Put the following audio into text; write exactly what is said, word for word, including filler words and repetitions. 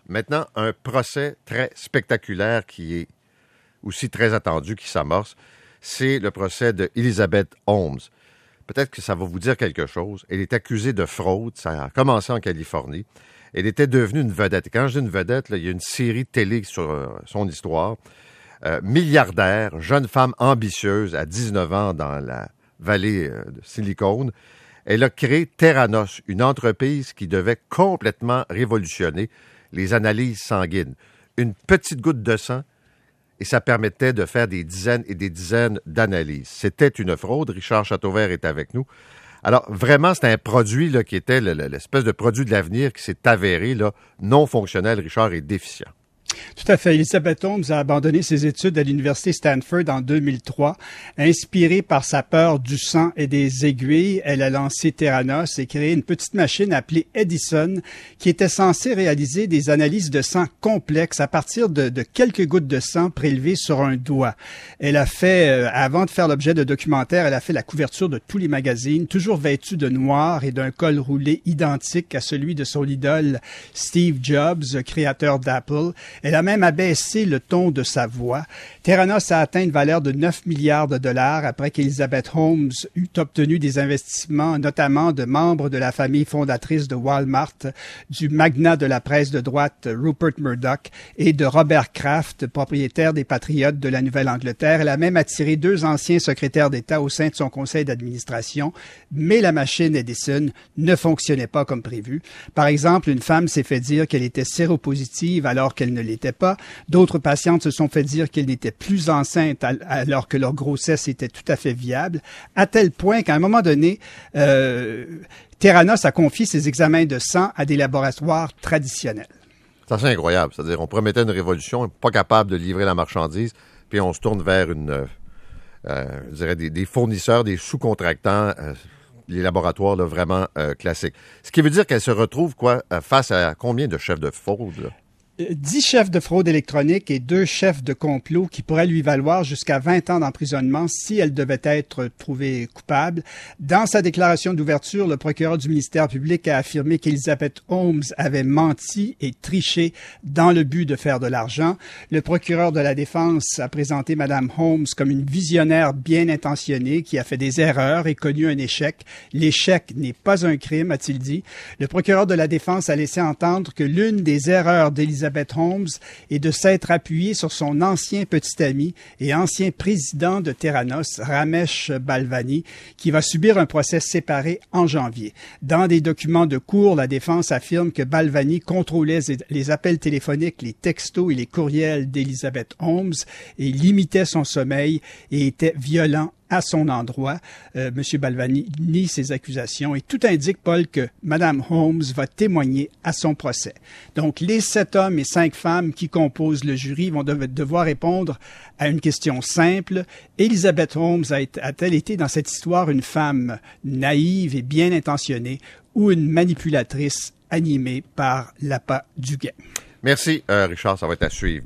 Maintenant, un procès très spectaculaire qui est aussi très attendu, qui s'amorce, c'est le procès de Elizabeth Holmes. Peut-être que ça va vous dire quelque chose. Elle est accusée de fraude. Ça a commencé en Californie. Elle était devenue une vedette. Et quand je dis une vedette, là, il y a une série de télé sur euh, son histoire. Euh, milliardaire, jeune femme ambitieuse à dix-neuf ans dans la vallée euh, de Silicon. Elle a créé Theranos, une entreprise qui devait complètement révolutionner les analyses sanguines. Une petite goutte de sang, et ça permettait de faire des dizaines et des dizaines d'analyses. C'était une fraude. Richard Chateauvert est avec nous. Alors, vraiment, c'était un produit là, qui était le, le, l'espèce de produit de l'avenir qui s'est avéré là, non fonctionnel, Richard, et déficient. Tout à fait. Elizabeth Holmes a abandonné ses études à l'université Stanford en deux mille trois. Inspirée par sa peur du sang et des aiguilles, elle a lancé Theranos et créé une petite machine appelée Edison qui était censée réaliser des analyses de sang complexes à partir de, de quelques gouttes de sang prélevées sur un doigt. Elle a fait, euh, avant de faire l'objet de documentaires, elle a fait la couverture de tous les magazines, toujours vêtue de noir et d'un col roulé identique à celui de son idole Steve Jobs, créateur d'Apple. Elle a même abaissé le ton de sa voix. Theranos a atteint une valeur de neuf milliards de dollars après qu'Elizabeth Holmes eut obtenu des investissements, notamment de membres de la famille fondatrice de Walmart, du magnat de la presse de droite Rupert Murdoch et de Robert Kraft, propriétaire des Patriotes de la Nouvelle-Angleterre. Elle a même attiré deux anciens secrétaires d'État au sein de son conseil d'administration, mais la machine Edison ne fonctionnait pas comme prévu. Par exemple, une femme s'est fait dire qu'elle était séropositive alors qu'elle ne l'était pas. D'autres patientes se sont fait dire qu'elles n'étaient plus enceintes alors que leur grossesse était tout à fait viable, à tel point qu'à un moment donné, euh, Theranos a confié ses examens de sang à des laboratoires traditionnels. C'est assez incroyable. C'est-à-dire, on promettait une révolution, pas capable de livrer la marchandise, puis on se tourne vers une, euh, je dirais des, des fournisseurs, des sous-contractants, euh, les laboratoires là, vraiment euh, classiques. Ce qui veut dire qu'elle se retrouve quoi face à combien de chefs de fraude là? Dix chefs de fraude électronique et deux chefs de complot qui pourraient lui valoir jusqu'à vingt ans d'emprisonnement si elle devait être trouvée coupable. Dans sa déclaration d'ouverture, le procureur du ministère public a affirmé qu'Elizabeth Holmes avait menti et triché dans le but de faire de l'argent. Le procureur de la Défense a présenté Mme Holmes comme une visionnaire bien intentionnée qui a fait des erreurs et connu un échec. L'échec n'est pas un crime, a-t-il dit. Le procureur de la Défense a laissé entendre que l'une des erreurs d'Elizabeth Holmes et de s'être appuyé sur son ancien petit ami et ancien président de Theranos, Ramesh Balvani, qui va subir un procès séparé en janvier. Dans des documents de cour, la défense affirme que Balvani contrôlait les appels téléphoniques, les textos et les courriels d'Elizabeth Holmes et limitait son sommeil et était violent à son endroit. Euh, M. Balvani nie ces accusations et tout indique, Paul, que Mme Holmes va témoigner à son procès. Donc, les sept hommes et cinq femmes qui composent le jury vont devoir répondre à une question simple. Elizabeth Holmes a été, a-t-elle été dans cette histoire une femme naïve et bien intentionnée ou une manipulatrice animée par l'appât du gain? Merci, euh, Richard. Ça va être à suivre.